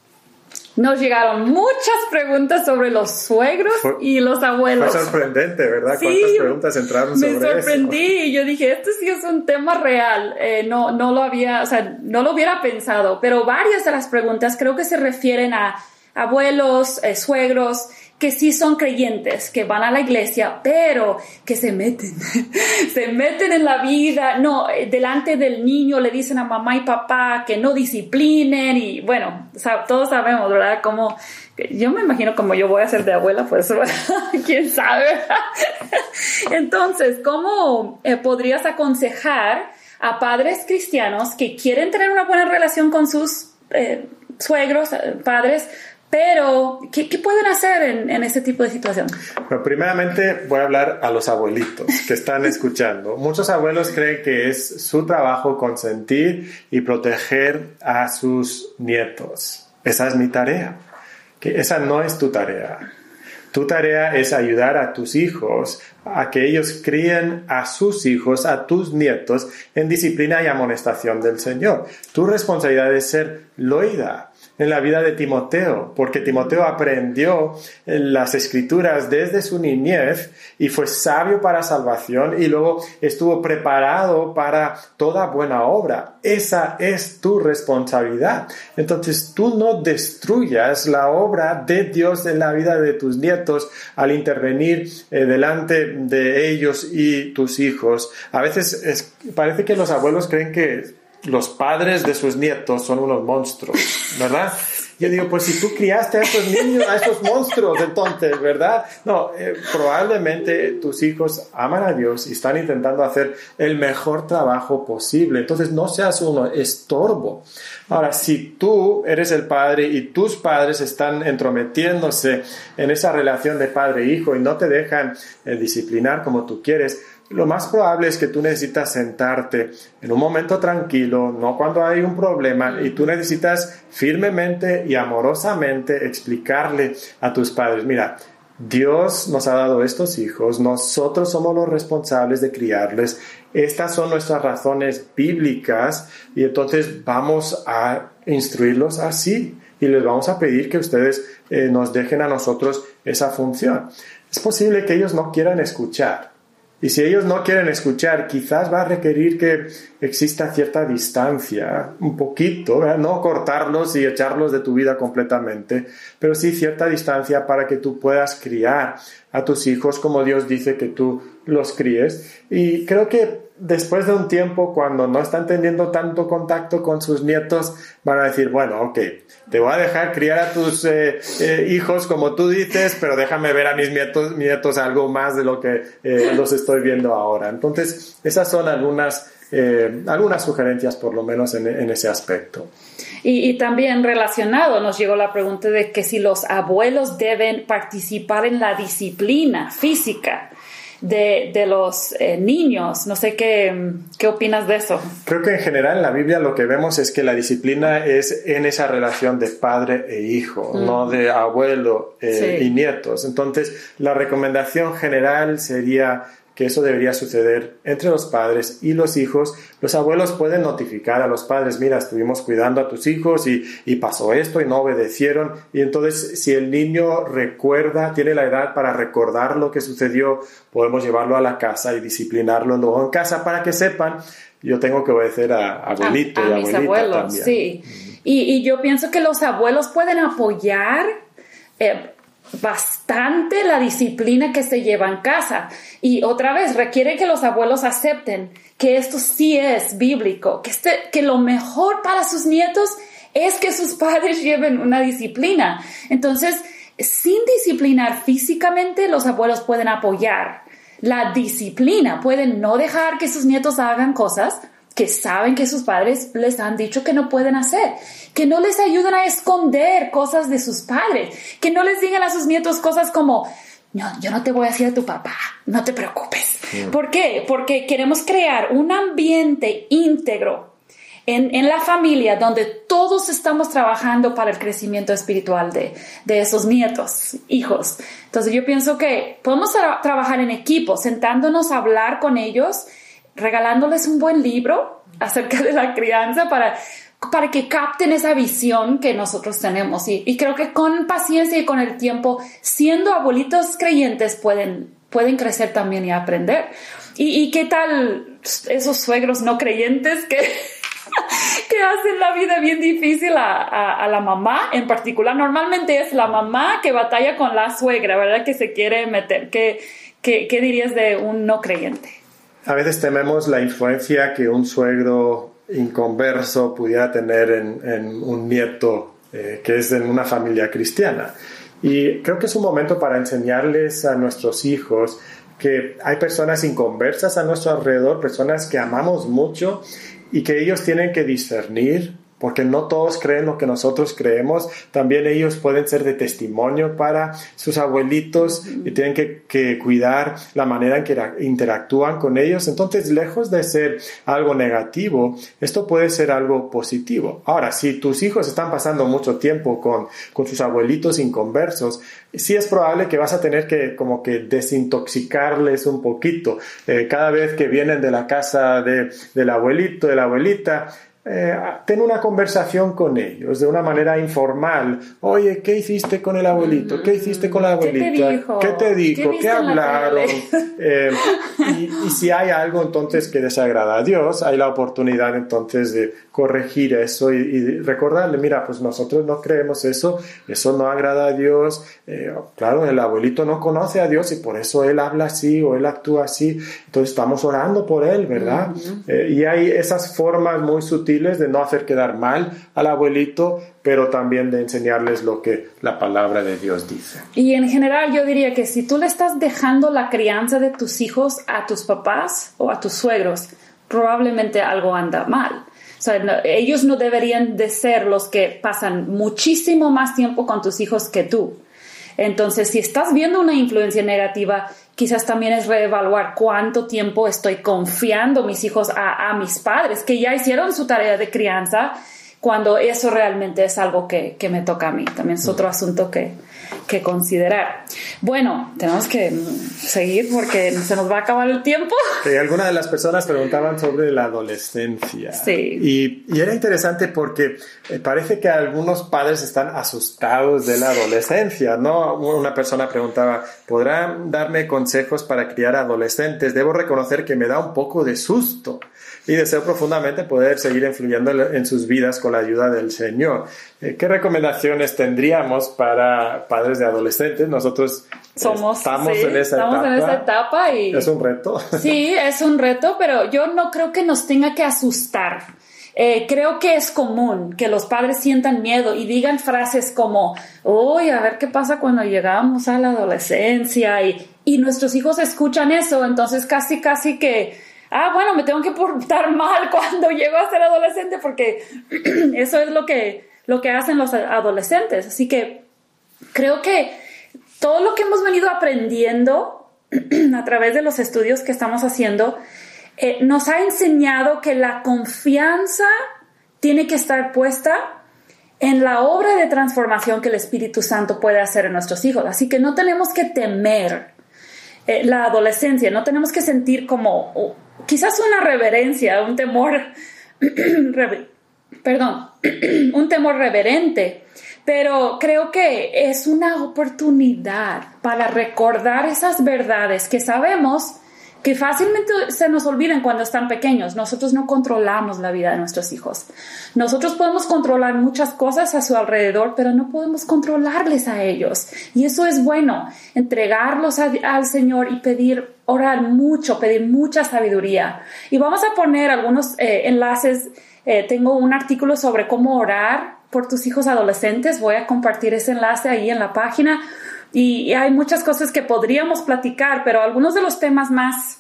nos llegaron muchas preguntas sobre los suegros fue, y los abuelos. Fue sorprendente, ¿verdad? Sí, ¿cuántas preguntas entraron sobre eso? Me sorprendí y yo dije, esto sí es un tema real. Eh, no, no lo había, o sea, no lo hubiera pensado, pero varias de las preguntas creo que se refieren a abuelos, eh, suegros, que sí son creyentes, que van a la iglesia, pero que se meten, se meten en la vida, no, delante del niño le dicen a mamá y papá que no disciplinen y bueno, todos sabemos, ¿verdad? Como, yo me imagino como yo voy a ser de abuela, pues, quién sabe. Entonces, ¿cómo eh, podrías aconsejar a padres cristianos que quieren tener una buena relación con sus eh, suegros, eh, padres, pero, ¿qué, qué pueden hacer en, en este tipo de situación? Bueno, primeramente voy a hablar a los abuelitos que están escuchando. Muchos abuelos creen que es su trabajo consentir y proteger a sus nietos. Esa es mi tarea. Que esa no es tu tarea. Tu tarea es ayudar a tus hijos a que ellos críen a sus hijos, a tus nietos, en disciplina y amonestación del Señor. Tu responsabilidad es ser loida en la vida de Timoteo, porque Timoteo aprendió las escrituras desde su niñez y fue sabio para salvación y luego estuvo preparado para toda buena obra. Esa es tu responsabilidad. Entonces tú no destruyas la obra de Dios en la vida de tus nietos al intervenir eh, delante de ellos y tus hijos. A veces es, parece que los abuelos creen que los padres de sus nietos son unos monstruos, ¿verdad? Yo digo, pues si tú criaste a esos niños, a esos monstruos, entonces, ¿verdad? No, eh, probablemente tus hijos aman a Dios y están intentando hacer el mejor trabajo posible. Entonces, no seas un estorbo. Ahora, si tú eres el padre y tus padres están entrometiéndose en esa relación de padre e hijo y no te dejan eh, disciplinar como tú quieres, lo más probable es que tú necesitas sentarte en un momento tranquilo, no cuando hay un problema, y tú necesitas firmemente y amorosamente explicarle a tus padres, mira, Dios nos ha dado estos hijos, nosotros somos los responsables de criarles, estas son nuestras razones bíblicas y entonces vamos a instruirlos así y les vamos a pedir que ustedes eh, nos dejen a nosotros esa función. Es posible que ellos no quieran escuchar. Y si ellos no quieren escuchar, quizás va a requerir que exista cierta distancia, un poquito, ¿verdad? No cortarlos y echarlos de tu vida completamente, pero sí cierta distancia para que tú puedas criar a tus hijos como Dios dice que tú los críes. Y creo que después de un tiempo, cuando no están teniendo tanto contacto con sus nietos, van a decir, bueno, ok, te voy a dejar criar a tus eh, eh, hijos como tú dices, pero déjame ver a mis nietos, nietos algo más de lo que eh, los estoy viendo ahora. Entonces, esas son algunas, eh, algunas sugerencias, por lo menos en, en ese aspecto. Y, y también relacionado, nos llegó la pregunta de que si los abuelos deben participar en la disciplina física de, de los eh, niños. No sé qué, qué opinas de eso. Creo que en general en la Biblia lo que vemos es que la disciplina es en esa relación de padre e hijo, mm. no de abuelo eh, sí. y nietos. Entonces, la recomendación general sería que eso debería suceder entre los padres y los hijos. Los abuelos pueden notificar a los padres, mira, estuvimos cuidando a tus hijos y, y pasó esto y no obedecieron. Y entonces, si el niño recuerda, tiene la edad para recordar lo que sucedió, podemos llevarlo a la casa y disciplinarlo luego en casa para que sepan, yo tengo que obedecer a abuelito a, a y abuelita mis abuelos, también. Sí. Mm. Y, y yo pienso que los abuelos pueden apoyar eh, bastante la disciplina que se lleva en casa, y otra vez requiere que los abuelos acepten que esto sí es bíblico, que, este, que lo mejor para sus nietos es que sus padres lleven una disciplina. Entonces, sin disciplinar físicamente, los abuelos pueden apoyar la disciplina, pueden no dejar que sus nietos hagan cosas que saben que sus padres les han dicho que no pueden hacer, que no les ayudan a esconder cosas de sus padres, que no les digan a sus nietos cosas como, no, yo no te voy a decir a tu papá, no te preocupes. Mm. ¿Por qué? Porque queremos crear un ambiente íntegro en, en la familia donde todos estamos trabajando para el crecimiento espiritual de, de esos nietos, hijos. Entonces yo pienso que podemos tra- trabajar en equipo, sentándonos a hablar con ellos, regalándoles un buen libro acerca de la crianza para, para que capten esa visión que nosotros tenemos. Y, y creo que con paciencia y con el tiempo, siendo abuelitos creyentes, pueden, pueden crecer también y aprender. ¿Y, y qué tal esos suegros no creyentes que, que hacen la vida bien difícil a, a, a la mamá en particular? Normalmente es la mamá que batalla con la suegra, ¿verdad? Que se quiere meter. ¿Qué, qué, qué dirías de un no creyente? A veces tememos la influencia que un suegro inconverso pudiera tener en, en un nieto eh, que es en una familia cristiana. Y creo que es un momento para enseñarles a nuestros hijos que hay personas inconversas a nuestro alrededor, personas que amamos mucho y que ellos tienen que discernir, porque no todos creen lo que nosotros creemos. También ellos pueden ser de testimonio para sus abuelitos y tienen que, que cuidar la manera en que interactúan con ellos. Entonces, lejos de ser algo negativo, esto puede ser algo positivo. Ahora, si tus hijos están pasando mucho tiempo con, con sus abuelitos inconversos, sí es probable que vas a tener que como que desintoxicarles un poquito. Eh, cada vez que vienen de la casa de, del abuelito, de la abuelita, Eh, ten una conversación con ellos de una manera informal. Oye, ¿qué hiciste con el abuelito? ¿Qué hiciste con la abuelita? ¿Qué te dijo? ¿Qué te dijo? ¿Qué, ¿Qué hablaron? Eh, y, y si hay algo entonces que desagrada a Dios, hay la oportunidad entonces de corregir eso y, y recordarle, mira, pues nosotros no creemos eso, eso no agrada a Dios. Eh, claro, el abuelito no conoce a Dios y por eso él habla así o él actúa así. Entonces estamos orando por él, ¿verdad? Uh-huh. Eh, y hay esas formas muy sutiles sutiles de no hacer quedar mal al abuelito, pero también de enseñarles lo que la palabra de Dios dice. Y en general yo diría que si tú le estás dejando la crianza de tus hijos a tus papás o a tus suegros, probablemente algo anda mal. O sea, no, ellos no deberían de ser los que pasan muchísimo más tiempo con tus hijos que tú. Entonces, si estás viendo una influencia negativa, quizás también es reevaluar cuánto tiempo estoy confiando mis hijos a, a mis padres, que ya hicieron su tarea de crianza, cuando eso realmente es algo que, que me toca a mí. También es otro asunto que, que considerar. Bueno, tenemos que seguir porque se nos va a acabar el tiempo. Sí, algunas de las personas preguntaban sobre la adolescencia. Sí. Y, y era interesante porque parece que algunos padres están asustados de la adolescencia, ¿no? Una persona preguntaba, ¿podrán darme consejos para criar adolescentes? Debo reconocer que me da un poco de susto. Y deseo profundamente poder seguir influyendo en sus vidas con la ayuda del Señor. ¿Qué recomendaciones tendríamos para padres de adolescentes? Nosotros Somos, estamos, sí, en, esa estamos etapa. en esa etapa. Y es un reto. Sí, es un reto, pero yo no creo que nos tenga que asustar. Eh, creo que es común que los padres sientan miedo y digan frases como, uy, a ver qué pasa cuando llegamos a la adolescencia. Y, y nuestros hijos escuchan eso, entonces casi, casi que... ah, bueno, me tengo que portar mal cuando llego a ser adolescente porque eso es lo que, lo que hacen los adolescentes. Así que creo que todo lo que hemos venido aprendiendo a través de los estudios que estamos haciendo eh, nos ha enseñado que la confianza tiene que estar puesta en la obra de transformación que el Espíritu Santo puede hacer en nuestros hijos. Así que no tenemos que temer eh, la adolescencia, no tenemos que sentir como... oh, quizás una reverencia, un temor, rever, perdón, un temor reverente, pero creo que es una oportunidad para recordar esas verdades que sabemos que fácilmente se nos olvidan cuando están pequeños. Nosotros no controlamos la vida de nuestros hijos. Nosotros podemos controlar muchas cosas a su alrededor, pero no podemos controlarles a ellos. Y eso es bueno, entregarlos a, al Señor y pedir, orar mucho, pedir mucha sabiduría. Y vamos a poner algunos eh, enlaces. Eh, tengo un artículo sobre cómo orar por tus hijos adolescentes. Voy a compartir ese enlace ahí en la página. Y hay muchas cosas que podríamos platicar, pero algunos de los temas más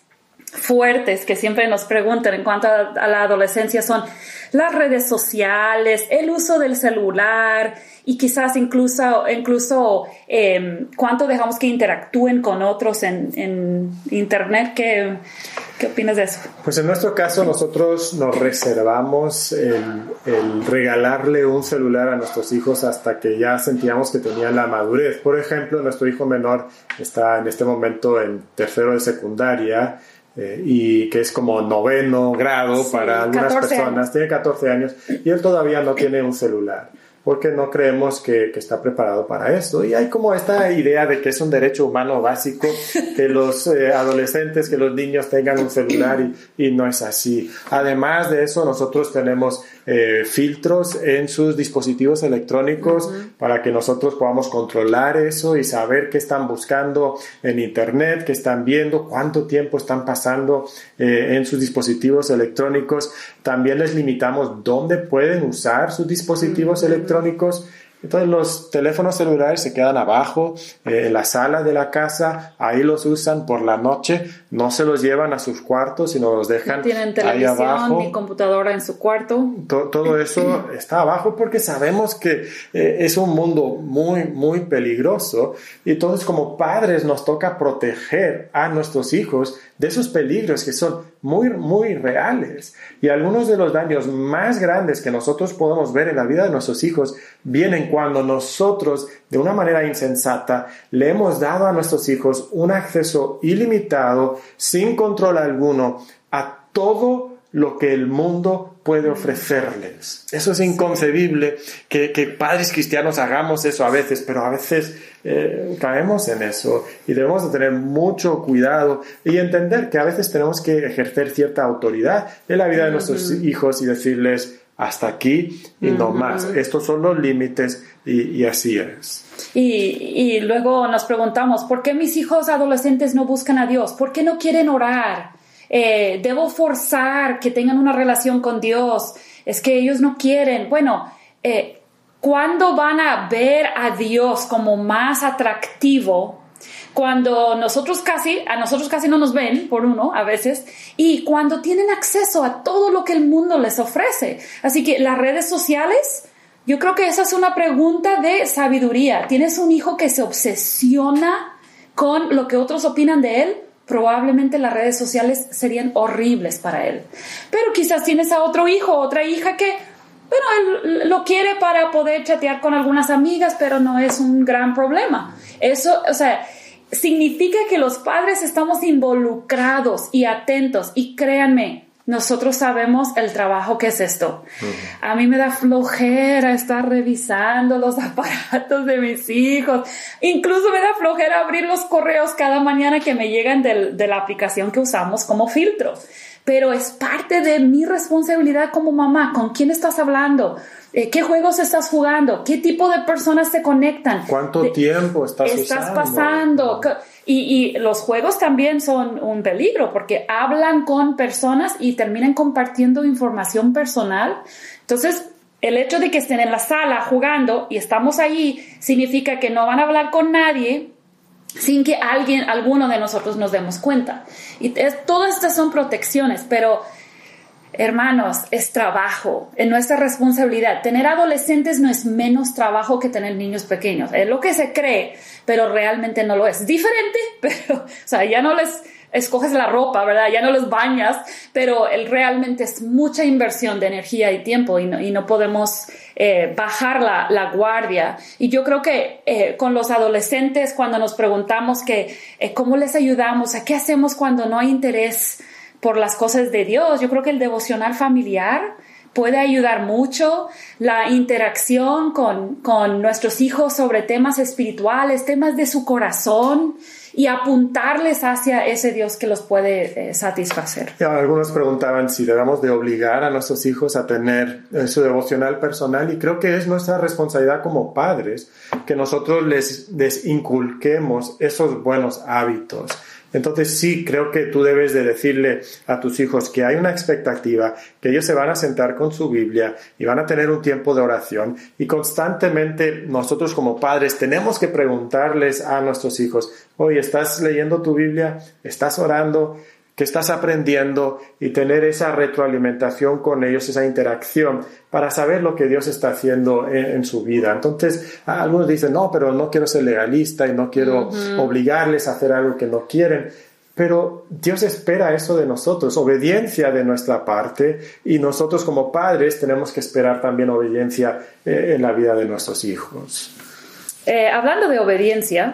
fuertes que siempre nos preguntan en cuanto a, a la adolescencia son las redes sociales, el uso del celular y quizás incluso, incluso eh, cuánto dejamos que interactúen con otros en, en internet. ¿Qué, ¿Qué opinas de eso? Pues en nuestro caso nosotros nos reservamos el, el regalarle un celular a nuestros hijos hasta que ya sentíamos que tenían la madurez. Por ejemplo, nuestro hijo menor está en este momento en tercero de secundaria, Eh, y que es como noveno grado, sí, para algunas personas, años. Tiene catorce años y él todavía no tiene un celular porque no creemos que, que está preparado para esto. Y hay como esta idea de que es un derecho humano básico que los eh, adolescentes, que los niños tengan un celular y, y no es así. Además de eso, nosotros tenemos eh, filtros en sus dispositivos electrónicos uh-huh. para que nosotros podamos controlar eso y saber qué están buscando en internet, qué están viendo, cuánto tiempo están pasando eh, en sus dispositivos electrónicos. También les limitamos dónde pueden usar sus dispositivos uh-huh. electrónicos. Entonces los teléfonos celulares se quedan abajo eh, en la sala de la casa, ahí los usan por la noche, no se los llevan a sus cuartos, sino los dejan tienen televisión, ahí abajo. Ni computadora en su cuarto. To- todo eso está abajo porque sabemos que eh, es un mundo muy, muy peligroso y entonces como padres nos toca proteger a nuestros hijos de esos peligros que son muy, muy reales. Y algunos de los daños más grandes que nosotros podemos ver en la vida de nuestros hijos vienen cuando nosotros, de una manera insensata, le hemos dado a nuestros hijos un acceso ilimitado, sin control alguno, a todo lo que el mundo puede ofrecerles. Eso es inconcebible que, que padres cristianos hagamos eso a veces, pero a veces eh, caemos en eso y debemos de tener mucho cuidado y entender que a veces tenemos que ejercer cierta autoridad en la vida de nuestros uh-huh. hijos y decirles hasta aquí y uh-huh. no más. Estos son los límites y, y así es. Y, y luego nos preguntamos, ¿por qué mis hijos adolescentes no buscan a Dios? ¿Por qué no quieren orar? eh, debo forzar que tengan una relación con Dios, es que ellos no quieren. Bueno, eh, ¿cuándo van a ver a Dios como más atractivo? Cuando nosotros casi, a nosotros casi no nos ven, por uno, a veces, y cuando tienen acceso a todo lo que el mundo les ofrece. Así que las redes sociales, yo creo que esa es una pregunta de sabiduría. ¿Tienes un hijo que se obsesiona con lo que otros opinan de él? Probablemente las redes sociales serían horribles para él. Pero quizás tienes a otro hijo, otra hija que, bueno, él lo quiere para poder chatear con algunas amigas, pero no es un gran problema. Eso, o sea, significa que los padres estamos involucrados y atentos, y créanme, nosotros sabemos el trabajo que es esto. Uh-huh. A mí me da flojera estar revisando los aparatos de mis hijos. Incluso me da flojera abrir los correos cada mañana que me llegan del, de la aplicación que usamos como filtro. Pero es parte de mi responsabilidad como mamá. ¿Con quién estás hablando? ¿Qué juegos estás jugando? ¿Qué tipo de personas se conectan? ¿Cuánto de, tiempo estás, estás usando? pasando? Y, y los juegos también son un peligro porque hablan con personas y terminan compartiendo información personal. Entonces, el hecho de que estén en la sala jugando y estamos allí significa que no van a hablar con nadie sin que alguien, alguno de nosotros nos demos cuenta. Y es, todas estas son protecciones, pero hermanos, es trabajo, es nuestra responsabilidad. Tener adolescentes no es menos trabajo que tener niños pequeños. Es lo que se cree, pero realmente no lo es. Diferente, pero, o sea, ya no les escoges la ropa, ¿verdad? Ya no los bañas, pero el, realmente es mucha inversión de energía y tiempo y no, y no podemos eh, bajar la, la guardia. Y yo creo que eh, con los adolescentes, cuando nos preguntamos que, eh, cómo les ayudamos, ¿a qué hacemos cuando no hay interés por las cosas de Dios? Yo creo que el devocional familiar puede ayudar mucho, la interacción con, con nuestros hijos sobre temas espirituales, temas de su corazón, y apuntarles hacia ese Dios que los puede eh, satisfacer. Algunos preguntaban si debemos de obligar a nuestros hijos a tener eh, su devocional personal, y creo que es nuestra responsabilidad como padres que nosotros les, les inculquemos esos buenos hábitos. Entonces sí, creo que tú debes de decirle a tus hijos que hay una expectativa, que ellos se van a sentar con su Biblia y van a tener un tiempo de oración, y constantemente nosotros como padres tenemos que preguntarles a nuestros hijos: oye, ¿estás leyendo tu Biblia? ¿Estás orando? ¿Qué estás aprendiendo? Y tener esa retroalimentación con ellos, esa interacción, para saber lo que Dios está haciendo en, en su vida. Entonces, algunos dicen: no, pero no quiero ser legalista y no quiero uh-huh. obligarles a hacer algo que no quieren. Pero Dios espera eso de nosotros, obediencia de nuestra parte, y nosotros como padres tenemos que esperar también obediencia eh, en la vida de nuestros hijos. Eh, hablando de obediencia,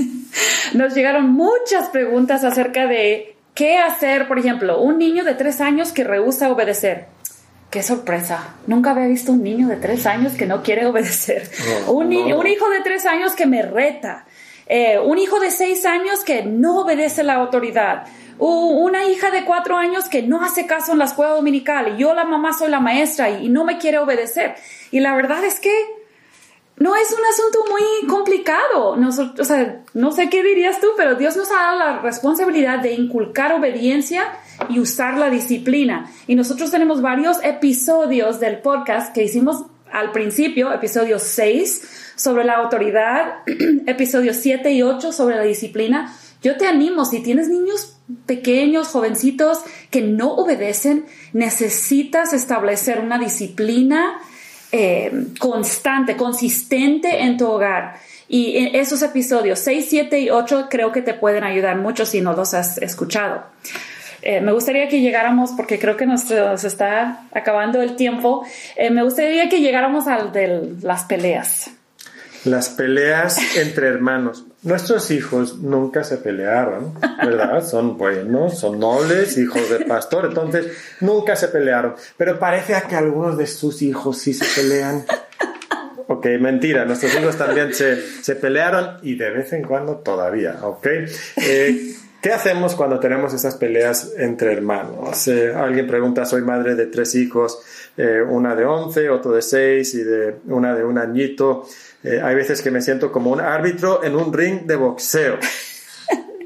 nos llegaron muchas preguntas acerca de ¿qué hacer? Por ejemplo, un niño de tres años que rehúsa obedecer. ¡Qué sorpresa! Nunca había visto un niño de tres años que no quiere obedecer. No, un, niño, no. un hijo de tres años que me reta. Eh, un hijo de seis años que no obedece la autoridad. Uh, una hija de cuatro años que no hace caso en la escuela dominical. Y yo, la mamá, soy la maestra y, y no me quiere obedecer. Y la verdad es que no es un asunto muy complicado. Nosotros, o sea, no sé qué dirías tú, pero Dios nos ha dado la responsabilidad de inculcar obediencia y usar la disciplina. Y nosotros tenemos varios episodios del podcast que hicimos al principio, episodio seis sobre la autoridad, episodio siete y ocho sobre la disciplina. Yo te animo, si tienes niños pequeños, jovencitos que no obedecen, necesitas establecer una disciplina Eh, constante, consistente en tu hogar. Y en esos episodios seis, siete y ocho creo que te pueden ayudar mucho si no los has escuchado. Eh, me gustaría que llegáramos, porque creo que nos, nos está acabando el tiempo, eh, me gustaría que llegáramos al de las peleas. Las peleas entre hermanos. Nuestros hijos nunca se pelearon, ¿verdad? Son buenos, son nobles, hijos de pastor, entonces nunca se pelearon. Pero parece que algunos de sus hijos sí se pelean. Ok, mentira, nuestros hijos también se, se pelearon, y de vez en cuando todavía, ¿ok? Eh, ¿Qué hacemos cuando tenemos esas peleas entre hermanos? Eh, alguien pregunta: soy madre de tres hijos, eh, una de once, otro de seis y de una de un añito. Eh, hay veces que me siento como un árbitro en un ring de boxeo.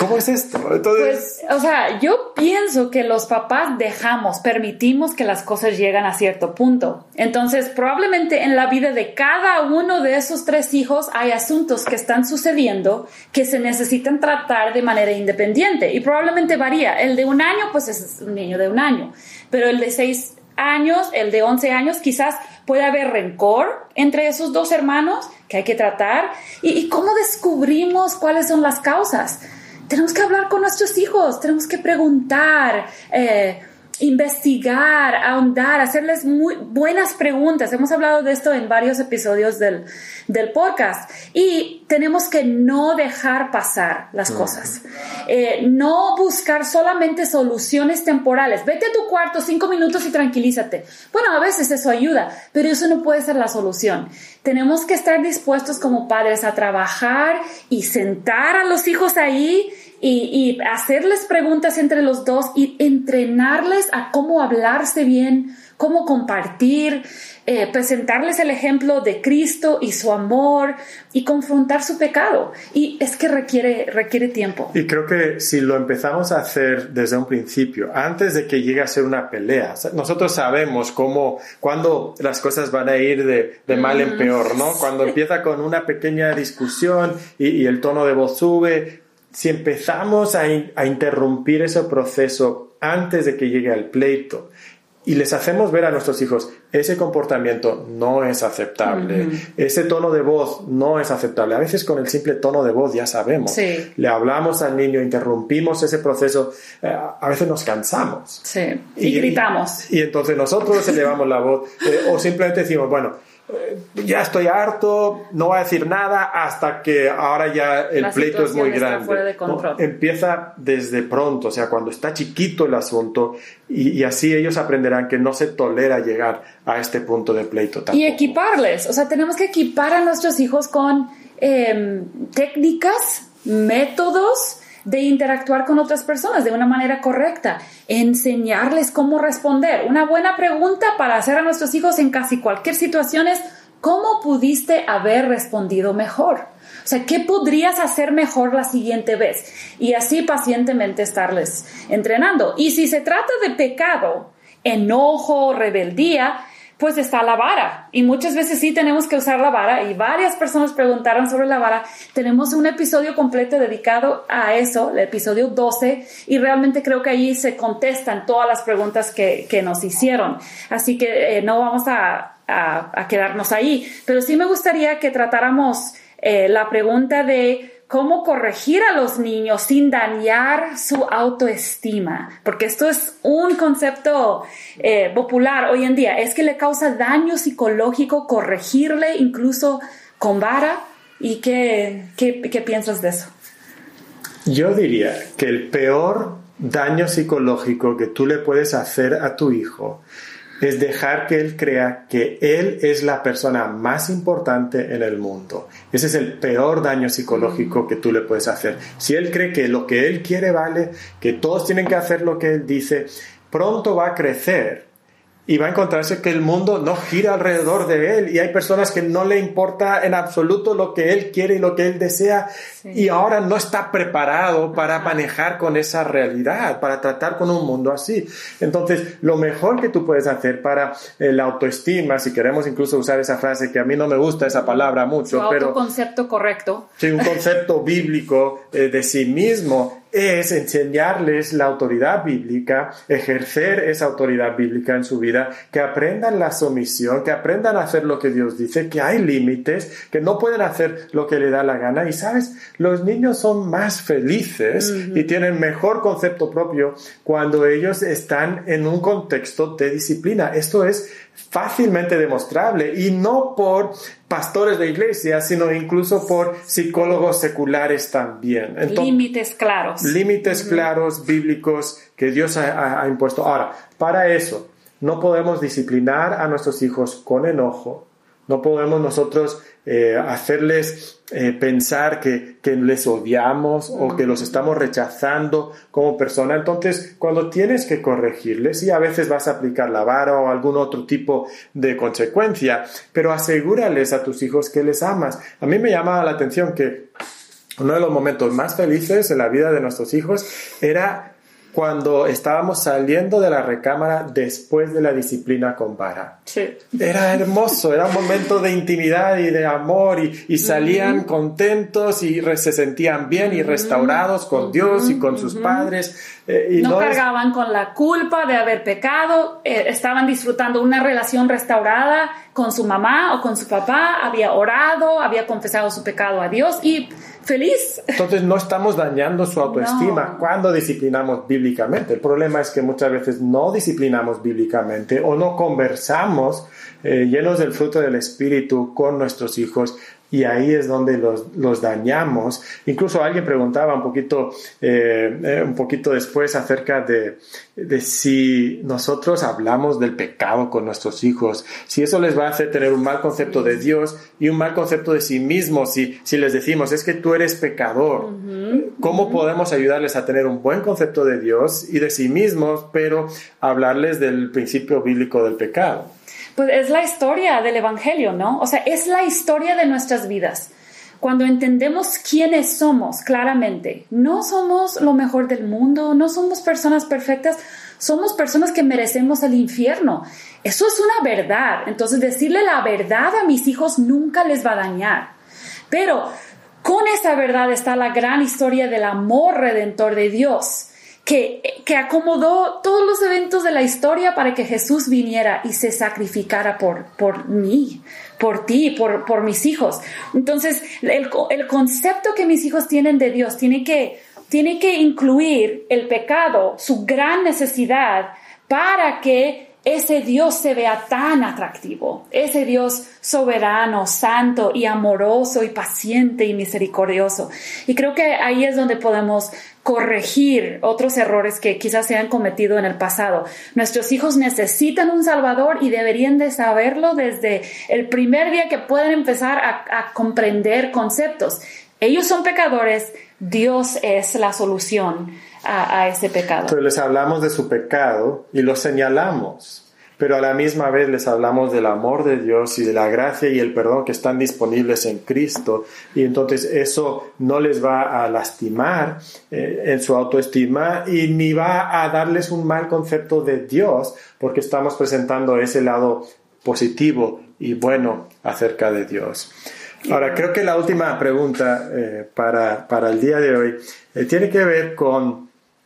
¿Cómo es esto? Entonces... Pues, o sea, yo pienso que los papás dejamos, permitimos que las cosas lleguen a cierto punto. Entonces, probablemente en la vida de cada uno de esos tres hijos hay asuntos que están sucediendo que se necesitan tratar de manera independiente. Y probablemente varía. El de un año, pues es un niño de un año. Pero el de seis años, el de once años, quizás puede haber rencor entre esos dos hermanos que hay que tratar. ¿Y, y cómo descubrimos cuáles son las causas? Tenemos que hablar con nuestros hijos, tenemos que preguntar, eh, investigar, ahondar, hacerles muy buenas preguntas. Hemos hablado de esto en varios episodios del, del podcast. Y tenemos que no dejar pasar las cosas. Eh, no buscar solamente soluciones temporales. Vete a tu cuarto cinco minutos y tranquilízate. Bueno, a veces eso ayuda, pero eso no puede ser la solución. Tenemos que estar dispuestos como padres a trabajar y sentar a los hijos ahí y, y hacerles preguntas entre los dos y entrenarles a cómo hablarse bien, cómo compartir, eh, presentarles el ejemplo de Cristo y su amor y confrontar su pecado. Y es que requiere, requiere tiempo. Y creo que si lo empezamos a hacer desde un principio, antes de que llegue a ser una pelea, nosotros sabemos cómo, cuándo las cosas van a ir de, de mal mm, en peor, ¿no? Cuando empieza con una pequeña discusión y, y el tono de voz sube. Si empezamos a, in, a interrumpir ese proceso antes de que llegue al pleito y les hacemos ver a nuestros hijos, ese comportamiento no es aceptable, uh-huh. ese tono de voz no es aceptable. A veces con el simple tono de voz ya sabemos. Sí. Le hablamos al niño, interrumpimos ese proceso, eh, a veces nos cansamos. Sí. Y, y gritamos. Y, y entonces nosotros elevamos la voz eh, o simplemente decimos, bueno, ya estoy harto, no voy a decir nada hasta que ahora ya el la pleito es muy grande. Fuera de control. No, empieza desde pronto, o sea, cuando está chiquito el asunto y, y así ellos aprenderán que no se tolera llegar a este punto de pleito tampoco. Y equiparles, o sea, tenemos que equipar a nuestros hijos con eh, técnicas, métodos de interactuar con otras personas de una manera correcta, enseñarles cómo responder. Una buena pregunta para hacer a nuestros hijos en casi cualquier situación es ¿cómo pudiste haber respondido mejor? O sea, ¿qué podrías hacer mejor la siguiente vez? Y así pacientemente estarles entrenando. Y si se trata de pecado, enojo, rebeldía, pues está la vara. Y muchas veces sí tenemos que usar la vara. Y varias personas preguntaron sobre la vara. Tenemos un episodio completo dedicado a eso, el episodio doce. Y realmente creo que allí se contestan todas las preguntas que, que nos hicieron. Así que eh, no vamos a, a, a quedarnos ahí. Pero sí me gustaría que tratáramos eh, la pregunta de cómo corregir a los niños sin dañar su autoestima, porque esto es un concepto eh, popular hoy en día, es que le causa daño psicológico corregirle incluso con vara. ¿Y qué, qué, qué piensas de eso? Yo diría que el peor daño psicológico que tú le puedes hacer a tu hijo es dejar que él crea que él es la persona más importante en el mundo. Ese es el peor daño psicológico que tú le puedes hacer. Si él cree que lo que él quiere vale, que todos tienen que hacer lo que él dice, pronto va a crecer y va a encontrarse que el mundo no gira alrededor de él y hay personas que no le importa en absoluto lo que él quiere y lo que él desea, sí. Y ahora no está preparado para manejar con esa realidad, para tratar con un mundo así. Entonces, lo mejor que tú puedes hacer para eh, la autoestima, si queremos incluso usar esa frase que a mí no me gusta esa palabra mucho, su pero un concepto correcto. Sí, un concepto bíblico eh, de sí mismo, es enseñarles la autoridad bíblica, ejercer esa autoridad bíblica en su vida, que aprendan la sumisión, que aprendan a hacer lo que Dios dice, que hay límites, que no pueden hacer lo que le da la gana. Y sabes, los niños son más felices uh-huh. y tienen mejor concepto propio cuando ellos están en un contexto de disciplina. Esto es fácilmente demostrable y no por pastores de iglesia, sino incluso por psicólogos seculares también. Entonces, límites claros. Límites uh-huh. claros, bíblicos, que Dios ha, ha impuesto. Ahora, para eso, no podemos disciplinar a nuestros hijos con enojo. No podemos nosotros eh, hacerles eh, pensar que, que les odiamos o que los estamos rechazando como persona. Entonces, cuando tienes que corregirles, y a veces vas a aplicar la vara o algún otro tipo de consecuencia, pero asegúrales a tus hijos que les amas. A mí me llama la atención que uno de los momentos más felices en la vida de nuestros hijos era cuando estábamos saliendo de la recámara después de la disciplina con vara. Sí. Era hermoso, era un momento de intimidad y de amor y, y salían uh-huh. contentos y re, se sentían bien y restaurados con uh-huh. Dios y con sus uh-huh. padres. Eh, y no, no cargaban es... con la culpa de haber pecado, eh, estaban disfrutando una relación restaurada con su mamá o con su papá, había orado, había confesado su pecado a Dios y feliz. Entonces no estamos dañando su autoestima no. cuando disciplinamos bíblicamente. El problema es que muchas veces no disciplinamos bíblicamente o no conversamos eh, llenos del fruto del Espíritu con nuestros hijos. Y ahí es donde los, los dañamos. Incluso alguien preguntaba un poquito, eh, eh, un poquito después acerca de, de si nosotros hablamos del pecado con nuestros hijos, si eso les va a hacer tener un mal concepto de Dios y un mal concepto de sí mismos. Si, si les decimos, es que tú eres pecador, uh-huh, ¿cómo uh-huh. podemos ayudarles a tener un buen concepto de Dios y de sí mismos, pero hablarles del principio bíblico del pecado? Pues es la historia del Evangelio, ¿no? O sea, es la historia de nuestras vidas. Cuando entendemos quiénes somos claramente, no somos lo mejor del mundo, no somos personas perfectas, somos personas que merecemos el infierno. Eso es una verdad. Entonces, decirle la verdad a mis hijos nunca les va a dañar. Pero con esa verdad está la gran historia del amor redentor de Dios, Que, que acomodó todos los eventos de la historia para que Jesús viniera y se sacrificara por, por mí, por ti, por, por mis hijos. Entonces, el, el concepto que mis hijos tienen de Dios tiene que, tiene que incluir el pecado, su gran necesidad, para que ese Dios se vea tan atractivo, ese Dios soberano, santo y amoroso y paciente y misericordioso. Y creo que ahí es donde podemos corregir otros errores que quizás se han cometido en el pasado. Nuestros hijos necesitan un Salvador y deberían de saberlo desde el primer día que pueden empezar a, a comprender conceptos. Ellos son pecadores, Dios es la solución a, a ese pecado. Entonces les hablamos de su pecado y lo señalamos, pero a la misma vez les hablamos del amor de Dios y de la gracia y el perdón que están disponibles en Cristo, y entonces eso no les va a lastimar eh, en su autoestima y ni va a darles un mal concepto de Dios, porque estamos presentando ese lado positivo y bueno acerca de Dios. Ahora, creo que la última pregunta eh, para, para el día de hoy eh, tiene que ver con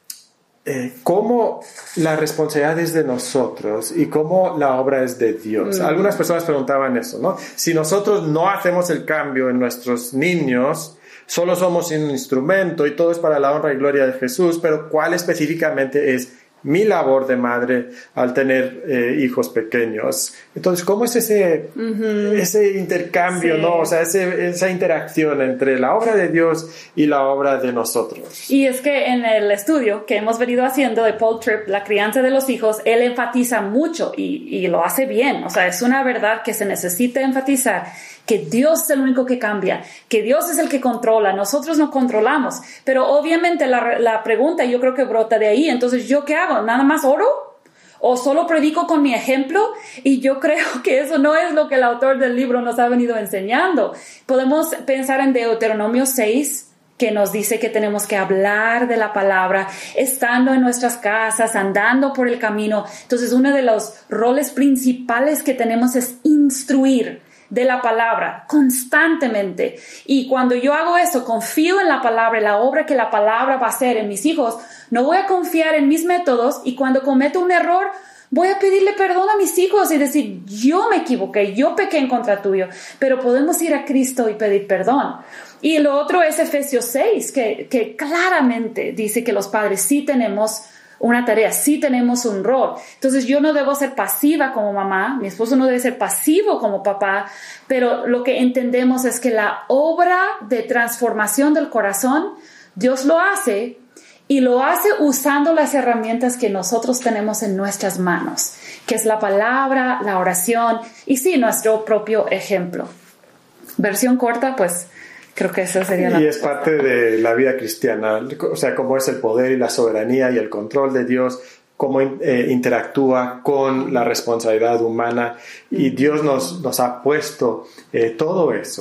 eh, cómo la responsabilidad es de nosotros y cómo la obra es de Dios. Mm. Algunas personas preguntaban eso, ¿no? Si nosotros no hacemos el cambio en nuestros niños, solo somos un instrumento y todo es para la honra y gloria de Jesús, pero ¿cuál específicamente es mi labor de madre al tener eh, hijos pequeños? Entonces, ¿cómo es ese, uh-huh. ese intercambio, sí. ¿no? O sea, ese, esa interacción entre la obra de Dios y la obra de nosotros? Y es que en el estudio que hemos venido haciendo de Paul Tripp, la crianza de los hijos, él enfatiza mucho y, y lo hace bien. O sea, es una verdad que se necesita enfatizar, que Dios es el único que cambia, que Dios es el que controla, nosotros no controlamos. Pero obviamente la, la pregunta yo creo que brota de ahí. Entonces, ¿yo qué hago? ¿Nada más oro? ¿O solo predico con mi ejemplo? Y yo creo que eso no es lo que el autor del libro nos ha venido enseñando. Podemos pensar en Deuteronomio seis, que nos dice que tenemos que hablar de la palabra, estando en nuestras casas, andando por el camino. Entonces, uno de los roles principales que tenemos es instruir de la palabra constantemente. Y cuando yo hago eso, confío en la palabra, en la obra que la palabra va a hacer en mis hijos, no voy a confiar en mis métodos, y cuando cometo un error voy a pedirle perdón a mis hijos y decir, yo me equivoqué, yo pequé en contra tuyo, pero podemos ir a Cristo y pedir perdón. Y lo otro es Efesios seis, que, que claramente dice que los padres sí tenemos una tarea, sí tenemos un rol. Entonces yo no debo ser pasiva como mamá, mi esposo no debe ser pasivo como papá, pero lo que entendemos es que la obra de transformación del corazón, Dios lo hace, y lo hace usando las herramientas que nosotros tenemos en nuestras manos, que es la palabra, la oración y sí, nuestro propio ejemplo. Versión corta, pues creo que esa sería la... Y es parte de la vida cristiana, o sea, cómo es el poder y la soberanía y el control de Dios, cómo eh, interactúa con la responsabilidad humana, y Dios nos, nos ha puesto eh, todo eso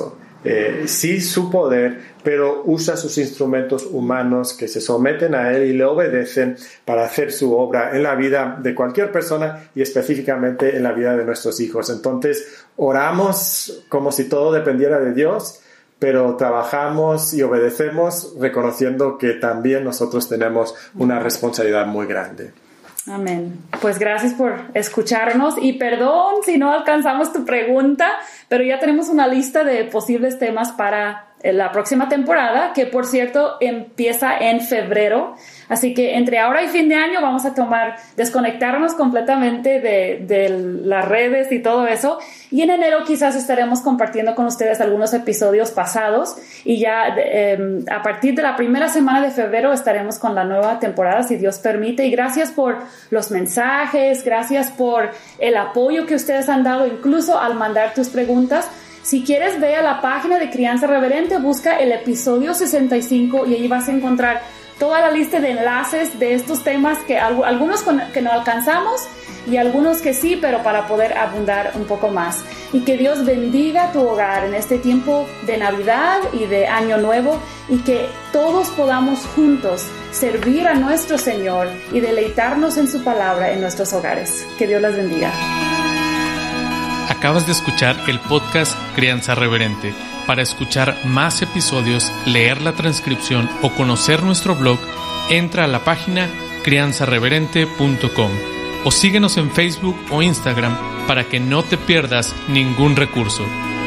eh, sí su poder, pero usa sus instrumentos humanos que se someten a Él y le obedecen para hacer su obra en la vida de cualquier persona y específicamente en la vida de nuestros hijos. Entonces, oramos como si todo dependiera de Dios, pero trabajamos y obedecemos reconociendo que también nosotros tenemos una responsabilidad muy grande. Amén. Pues gracias por escucharnos y perdón si no alcanzamos tu pregunta, pero ya tenemos una lista de posibles temas para la próxima temporada, que por cierto empieza en febrero. Así que entre ahora y fin de año vamos a tomar, desconectarnos completamente de, de las redes y todo eso. Y en enero quizás estaremos compartiendo con ustedes algunos episodios pasados. Y ya eh, a partir de la primera semana de febrero estaremos con la nueva temporada, si Dios permite. Y gracias por los mensajes, gracias por el apoyo que ustedes han dado, incluso al mandar tus preguntas. Si quieres, ve a la página de Crianza Reverente, busca el episodio sesenta y cinco y ahí vas a encontrar toda la lista de enlaces de estos temas, que algunos que no alcanzamos y algunos que sí, pero para poder abundar un poco más. Y que Dios bendiga tu hogar en este tiempo de Navidad y de Año Nuevo, y que todos podamos juntos servir a nuestro Señor y deleitarnos en su palabra en nuestros hogares. Que Dios les bendiga. Acabas de escuchar el podcast Crianza Reverente. Para escuchar más episodios, leer la transcripción o conocer nuestro blog, entra a la página crianza reverente punto com o síguenos en Facebook o Instagram para que no te pierdas ningún recurso.